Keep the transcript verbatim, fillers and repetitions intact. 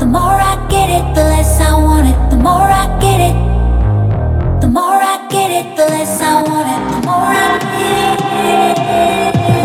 The more I get it, the less I want it. The more I get it, the more I get it, the less I want it. The more I get it.